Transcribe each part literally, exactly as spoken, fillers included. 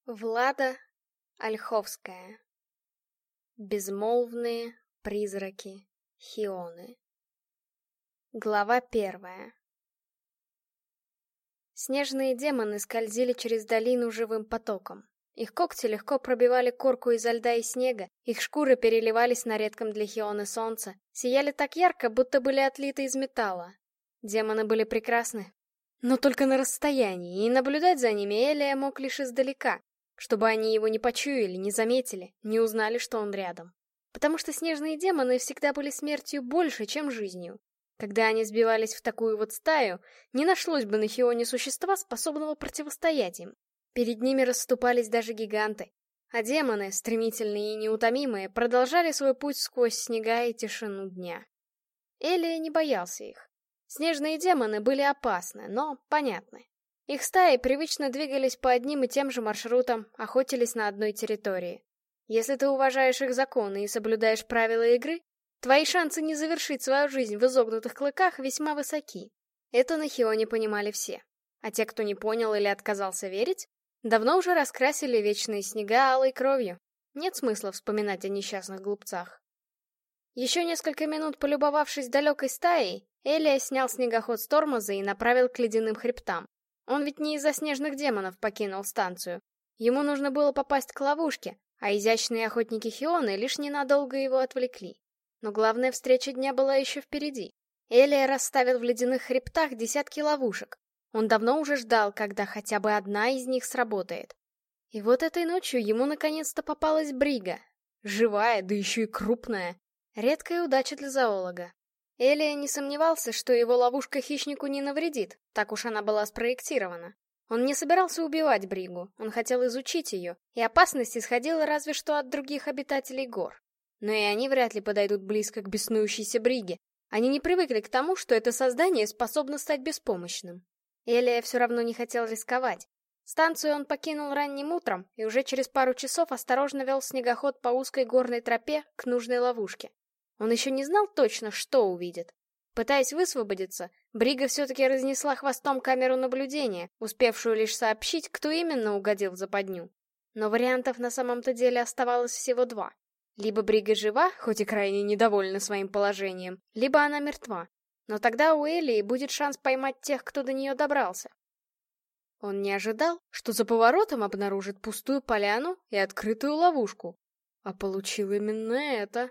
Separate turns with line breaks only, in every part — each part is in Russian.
Влада Ольховская. Безмолвные призраки Хионы. Глава первая. Снежные демоны скользили через долину живым потоком. Их когти легко пробивали корку изо льда и снега, их шкуры переливались на редком для Хионы солнце, сияли так ярко, будто были отлиты из металла. Демоны были прекрасны, но только на расстоянии, и наблюдать за ними Элия мог лишь издалека, чтобы они его не почуяли, не заметили, не узнали, что он рядом. Потому что снежные демоны всегда были смертью больше, чем жизнью. Когда они сбивались в такую вот стаю, не нашлось бы на Хионе существа, способного противостоять им. Перед ними расступались даже гиганты. А демоны, стремительные и неутомимые, продолжали свой путь сквозь снега и тишину дня. Элия не боялся их. Снежные демоны были опасны, но понятны. Их стаи привычно двигались по одним и тем же маршрутам, охотились на одной территории. Если ты уважаешь их законы и соблюдаешь правила игры, твои шансы не завершить свою жизнь в изогнутых клыках весьма высоки. Это на Хионе понимали все. А те, кто не понял или отказался верить, давно уже раскрасили вечные снега алой кровью. Нет смысла вспоминать о несчастных глупцах. Еще несколько минут полюбовавшись далекой стаей, Элия снял снегоход с тормоза и направил к ледяным хребтам. Он ведь не из-за снежных демонов покинул станцию. Ему нужно было попасть к ловушке, а изящные охотники Хионы лишь ненадолго его отвлекли. Но главная встреча дня была еще впереди. Элия расставил в ледяных хребтах десятки ловушек. Он давно уже ждал, когда хотя бы одна из них сработает. И вот этой ночью ему наконец-то попалась Брига. Живая, да еще и крупная. Редкая удача для зоолога. Элия не сомневался, что его ловушка хищнику не навредит, так уж она была спроектирована. Он не собирался убивать Бригу, он хотел изучить ее, и опасность исходила разве что от других обитателей гор. Но и они вряд ли подойдут близко к беснующейся Бриге. Они не привыкли к тому, что это создание способно стать беспомощным. Элия все равно не хотел рисковать. Станцию он покинул ранним утром и уже через пару часов осторожно вел снегоход по узкой горной тропе к нужной ловушке. Он еще не знал точно, что увидит. Пытаясь высвободиться, Брига все-таки разнесла хвостом камеру наблюдения, успевшую лишь сообщить, кто именно угодил в западню. Но вариантов на самом-то деле оставалось всего два. Либо Брига жива, хоть и крайне недовольна своим положением, либо она мертва. Но тогда у Элии будет шанс поймать тех, кто до нее добрался. Он не ожидал, что за поворотом обнаружит пустую поляну и открытую ловушку. А получил именно это.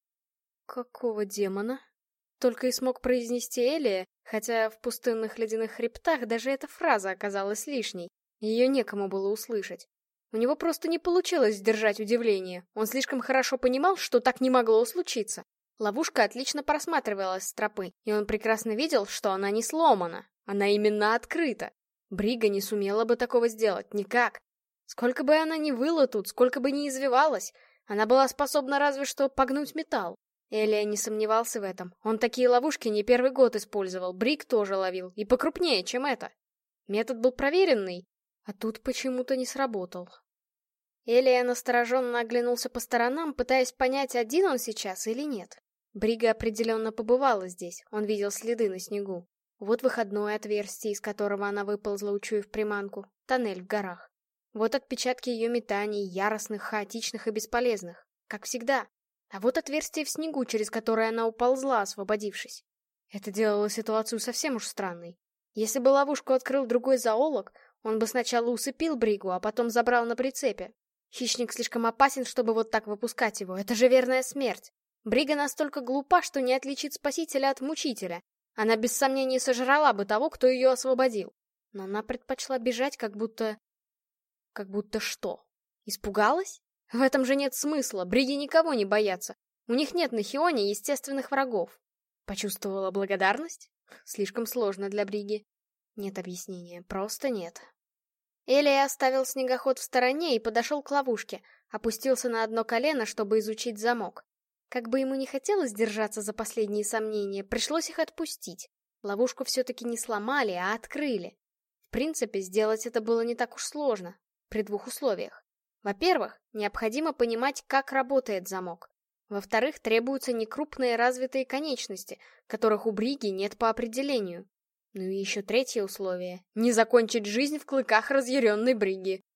«Какого демона?» Только и смог произнести Элия, хотя в пустынных ледяных хребтах даже эта фраза оказалась лишней. Ее некому было услышать. У него просто не получилось сдержать удивление. Он слишком хорошо понимал, что так не могло случиться. Ловушка отлично просматривалась с тропы, и он прекрасно видел, что она не сломана. Она именно открыта. Брига не сумела бы такого сделать, никак. Сколько бы она ни выла тут, сколько бы ни извивалась, она была способна разве что погнуть металл. Элия не сомневался в этом. Он такие ловушки не первый год использовал, Бриг тоже ловил, и покрупнее, чем это. Метод был проверенный, а тут почему-то не сработал. Элия настороженно оглянулся по сторонам, пытаясь понять, один он сейчас или нет. Брига определенно побывала здесь, он видел следы на снегу. Вот выходное отверстие, из которого она выползла, учуяв приманку, тоннель в горах. Вот отпечатки ее метаний, яростных, хаотичных и бесполезных, как всегда. А вот отверстие в снегу, через которое она уползла, освободившись. Это делало ситуацию совсем уж странной. Если бы ловушку открыл другой зоолог, он бы сначала усыпил Бригу, а потом забрал на прицепе. Хищник слишком опасен, чтобы вот так выпускать его. Это же верная смерть. Брига настолько глупа, что не отличит спасителя от мучителя. Она без сомнений сожрала бы того, кто ее освободил. Но она предпочла бежать, как будто... Как будто что? Испугалась? В этом же нет смысла, бриги никого не боятся. У них нет на Хионе естественных врагов. Почувствовала благодарность? Слишком сложно для Бриги. Нет объяснения, просто нет. Элия оставил снегоход в стороне и подошел к ловушке, опустился на одно колено, чтобы изучить замок. Как бы ему не хотелось держаться за последние сомнения, пришлось их отпустить. Ловушку все-таки не сломали, а открыли. В принципе, сделать это было не так уж сложно, при двух условиях. Во-первых, необходимо понимать, как работает замок. Во-вторых, требуются некрупные развитые конечности, которых у Бриги нет по определению. Ну и еще третье условие — не закончить жизнь в клыках разъяренной Бриги.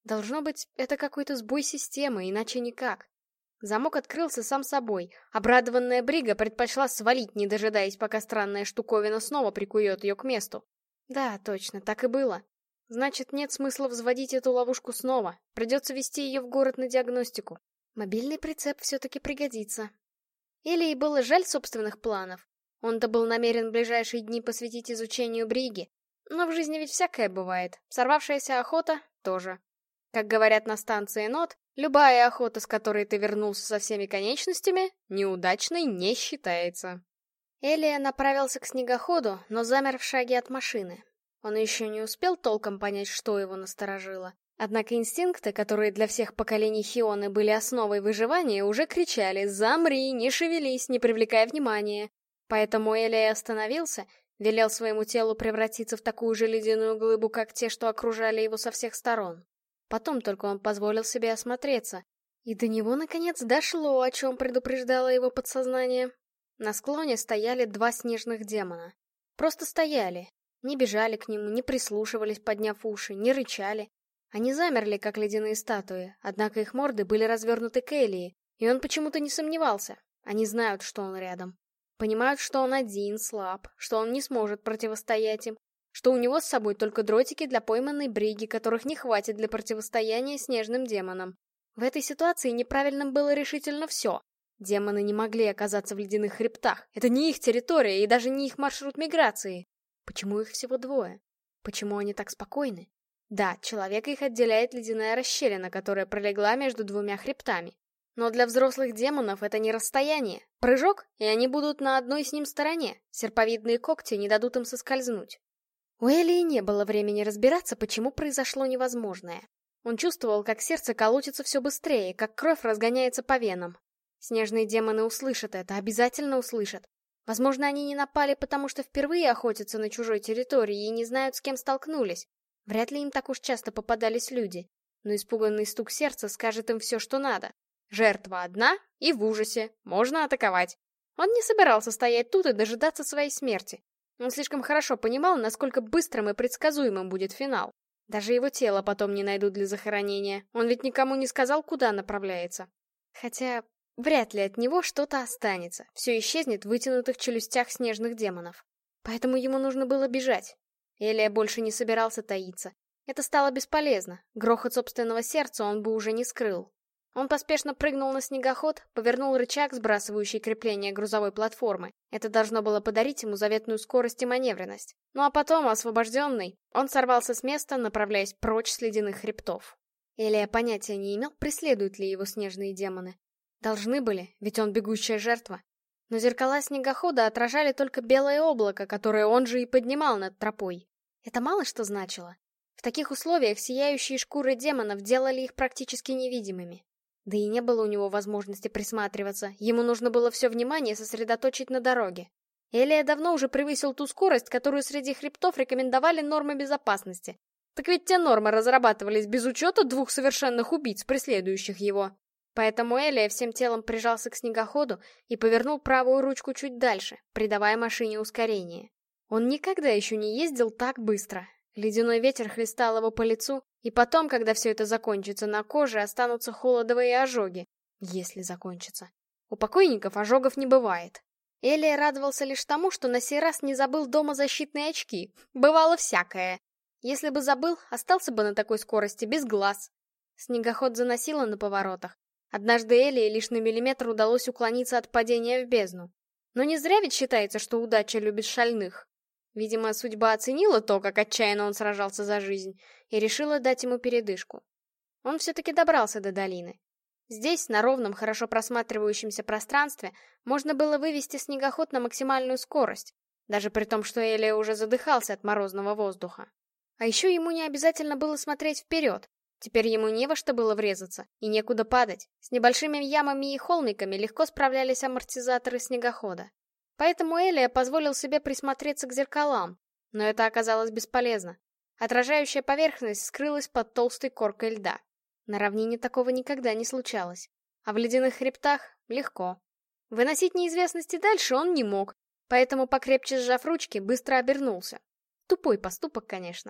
Должно быть, это какой-то сбой системы, иначе никак. Замок открылся сам собой. Обрадованная Брига предпочла свалить, не дожидаясь, пока странная штуковина снова прикует ее к месту. Да, точно, так и было. Значит, нет смысла взводить эту ловушку снова. Придется везти ее в город на диагностику. Мобильный прицеп все-таки пригодится. Элии было жаль собственных планов. Он-то был намерен в ближайшие дни посвятить изучению Бриги. Но в жизни ведь всякое бывает. Сорвавшаяся охота тоже. Как говорят на станции НОТ, любая охота, с которой ты вернулся со всеми конечностями, неудачной не считается. Элия направился к снегоходу, но замер в шаге от машины. Он еще не успел толком понять, что его насторожило. Однако инстинкты, которые для всех поколений Хионы были основой выживания, уже кричали «Замри, не шевелись, не привлекай внимания». Поэтому Элия остановился, велел своему телу превратиться в такую же ледяную глыбу, как те, что окружали его со всех сторон. Потом только он позволил себе осмотреться. И до него, наконец, дошло, о чем предупреждало его подсознание. На склоне стояли два снежных демона. Просто стояли. Не бежали к нему, не прислушивались, подняв уши, не рычали. Они замерли, как ледяные статуи, однако их морды были развернуты к Элии, и он почему-то не сомневался. Они знают, что он рядом. Понимают, что он один, слаб, что он не сможет противостоять им, что у него с собой только дротики для пойманной Бриги, которых не хватит для противостояния снежным демонам. В этой ситуации неправильным было решительно все. Демоны не могли оказаться в ледяных хребтах. Это не их территория и даже не их маршрут миграции. Почему их всего двое? Почему они так спокойны? Да, человека их отделяет ледяная расщелина, которая пролегла между двумя хребтами. Но для взрослых демонов это не расстояние. Прыжок, и они будут на одной с ним стороне. Серповидные когти не дадут им соскользнуть. У Элии не было времени разбираться, почему произошло невозможное. Он чувствовал, как сердце колотится все быстрее, как кровь разгоняется по венам. Снежные демоны услышат это, обязательно услышат. Возможно, они не напали, потому что впервые охотятся на чужой территории и не знают, с кем столкнулись. Вряд ли им так уж часто попадались люди. Но испуганный стук сердца скажет им все, что надо. Жертва одна и в ужасе. Можно атаковать. Он не собирался стоять тут и дожидаться своей смерти. Он слишком хорошо понимал, насколько быстрым и предсказуемым будет финал. Даже его тело потом не найдут для захоронения. Он ведь никому не сказал, куда направляется. Хотя, вряд ли от него что-то останется. Все исчезнет в вытянутых челюстях снежных демонов. Поэтому ему нужно было бежать. Элия больше не собирался таиться. Это стало бесполезно. Грохот собственного сердца он бы уже не скрыл. Он поспешно прыгнул на снегоход, повернул рычаг, сбрасывающий крепление грузовой платформы. Это должно было подарить ему заветную скорость и маневренность. Ну а потом, освобожденный, он сорвался с места, направляясь прочь с ледяных хребтов. Элия понятия не имел, преследуют ли его снежные демоны. Должны были, ведь он бегущая жертва. Но зеркала снегохода отражали только белое облако, которое он же и поднимал над тропой. Это мало что значило. В таких условиях сияющие шкуры демонов делали их практически невидимыми. Да и не было у него возможности присматриваться, ему нужно было все внимание сосредоточить на дороге. Элия давно уже превысил ту скорость, которую среди хребтов рекомендовали нормы безопасности. Так ведь те нормы разрабатывались без учета двух совершенных убийц, преследующих его. Поэтому Элия всем телом прижался к снегоходу и повернул правую ручку чуть дальше, придавая машине ускорение. Он никогда еще не ездил так быстро. Ледяной ветер хлестал его по лицу, и потом, когда все это закончится, на коже останутся холодовые ожоги. Если закончится. У покойников ожогов не бывает. Элия радовался лишь тому, что на сей раз не забыл дома защитные очки. Бывало всякое. Если бы забыл, остался бы на такой скорости без глаз. Снегоход заносило на поворотах. Однажды Элии лишь на миллиметр удалось уклониться от падения в бездну. Но не зря ведь считается, что удача любит шальных. Видимо, судьба оценила то, как отчаянно он сражался за жизнь, и решила дать ему передышку. Он все-таки добрался до долины. Здесь, на ровном, хорошо просматривающемся пространстве, можно было вывести снегоход на максимальную скорость, даже при том, что Элия уже задыхался от морозного воздуха. А еще ему не обязательно было смотреть вперед. Теперь ему не во что было врезаться, и некуда падать. С небольшими ямами и холмиками легко справлялись амортизаторы снегохода. Поэтому Элия позволил себе присмотреться к зеркалам, но это оказалось бесполезно. Отражающая поверхность скрылась под толстой коркой льда. На равнине такого никогда не случалось. А в ледяных хребтах легко. Выносить неизвестности дальше он не мог, поэтому, покрепче сжав ручки, быстро обернулся. Тупой поступок, конечно.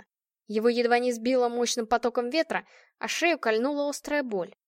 Его едва не сбило мощным потоком ветра, а шею кольнула острая боль.